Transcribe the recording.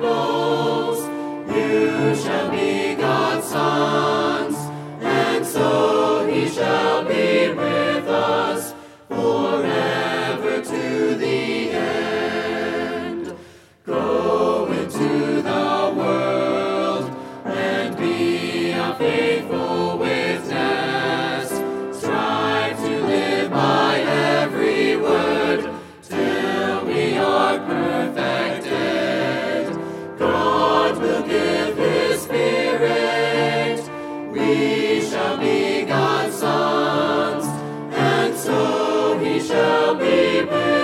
disciples. You shall be God's sons, and so he shall be with us forever to the end. Go into the world and be a faithful witness. Strive to live by every word till we are perfected. God will give his Spirit. We shall be God's sons, and so he shall be with